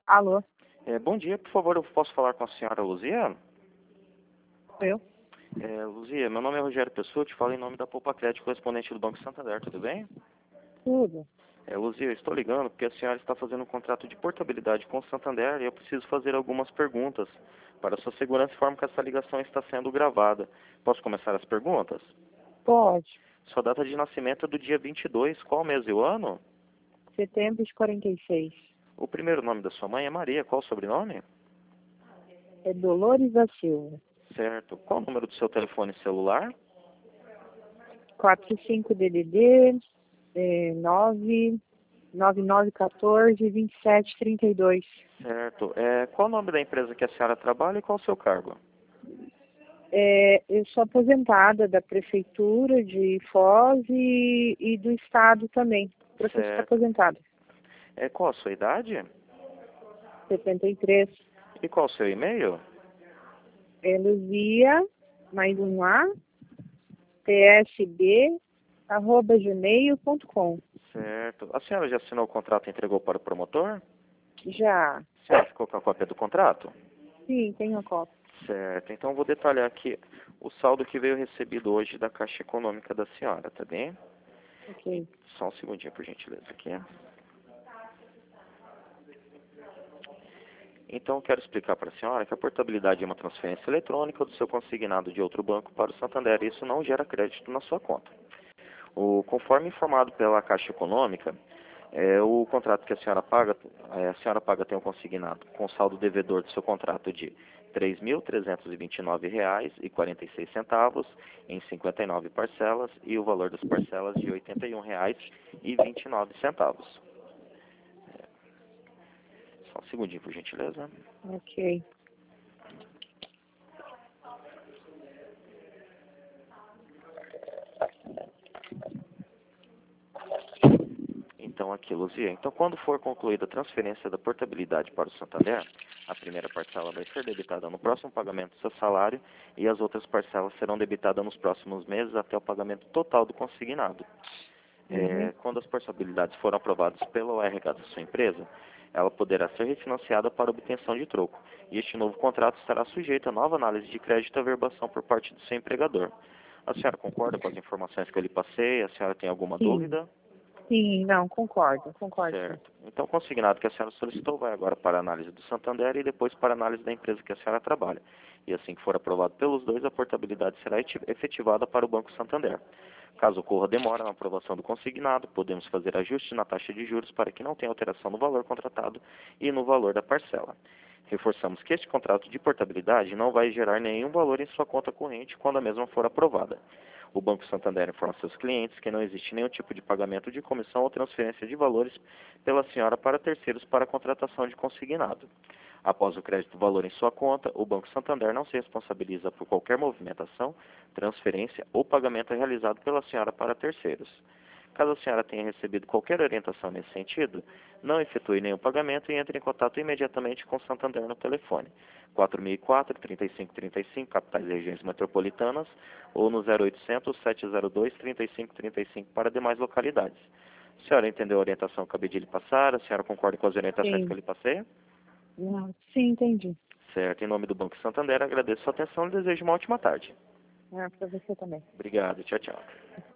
Alô, Bom dia, por favor, eu posso falar com a senhora Luzia? eu? Luzia, meu nome é Rogério Pessoa, eu te falo em nome da Poupa Crédito, correspondente do Banco Santander, tudo bem? Tudo. Luzia, eu estou ligando porque a senhora está fazendo um contrato de portabilidade com o Santander e eu preciso fazer algumas perguntas para a sua segurança, informo que essa ligação está sendo gravada. Posso começar as perguntas? Pode. Sua data de nascimento é do dia 22, qual mês e o ano? Setembro de 46. O primeiro nome da sua mãe é Maria, qual o sobrenome? É Dolores da Silva. Certo. Qual o número do seu telefone celular? 45 DDD 99914 2732. Certo. Qual o nome da empresa que a senhora trabalha e qual o seu cargo? Eu sou aposentada da Prefeitura de Foz e do Estado também. Professora Certo. aposentada. Qual a sua idade? 73. E qual o seu e-mail? Luzia, mais um A, psb@gmail.com. Certo. A senhora já assinou o contrato e entregou para o promotor? Já. A senhora ficou com a cópia do contrato? Sim, tenho a cópia. Certo. Então eu vou detalhar aqui o saldo que veio recebido hoje da Caixa Econômica da senhora, tá bem? Ok. Só um segundinho, por gentileza, aqui. Então, eu quero explicar para a senhora que a portabilidade é uma transferência eletrônica do seu consignado de outro banco para o Santander. Isso não gera crédito na sua conta. Conforme informado pela Caixa Econômica, o contrato que a senhora paga tem um consignado com saldo devedor do seu contrato de R$ 3.329,46 em 59 parcelas e o valor das parcelas de R$ 81,29. Só um segundinho, por gentileza. Ok. Então, aqui, Luzia. Então, quando for concluída a transferência da portabilidade para o Santander, a primeira parcela vai ser debitada no próximo pagamento do seu salário e as outras parcelas serão debitadas nos próximos meses até o pagamento total do consignado. Quando as portabilidades forem aprovadas pela ORH da sua empresa, ela poderá ser refinanciada para obtenção de troco. E este novo contrato estará sujeito a nova análise de crédito e averbação por parte do seu empregador. A senhora concorda com as informações que eu lhe passei? A senhora tem alguma Sim. dúvida? Sim, não, concordo. Concordo, sim. Certo. Então, o consignado que a senhora solicitou vai agora para a análise do Santander e depois para a análise da empresa que a senhora trabalha. E assim que for aprovado pelos dois, a portabilidade será efetivada para o Banco Santander. Caso ocorra demora na aprovação do consignado, podemos fazer ajuste na taxa de juros para que não tenha alteração no valor contratado e no valor da parcela. Reforçamos que este contrato de portabilidade não vai gerar nenhum valor em sua conta corrente quando a mesma for aprovada. O Banco Santander informa seus clientes que não existe nenhum tipo de pagamento de comissão ou transferência de valores pela senhora para terceiros para a contratação de consignado. Após o crédito do valor em sua conta, o Banco Santander não se responsabiliza por qualquer movimentação, transferência ou pagamento realizado pela senhora para terceiros. Caso a senhora tenha recebido qualquer orientação nesse sentido, não efetue nenhum pagamento e entre em contato imediatamente com o Santander no telefone 4004-3535, capitais e regiões metropolitanas, ou no 0800-702-3535 para demais localidades. A senhora entendeu a orientação que acabei de lhe passar? A senhora concorda com as orientações que eu Sim. lhe passei? Não, sim, entendi. Certo. Em nome do Banco Santander, agradeço a sua atenção e desejo uma ótima tarde. Para você também. Obrigado. Tchau, tchau.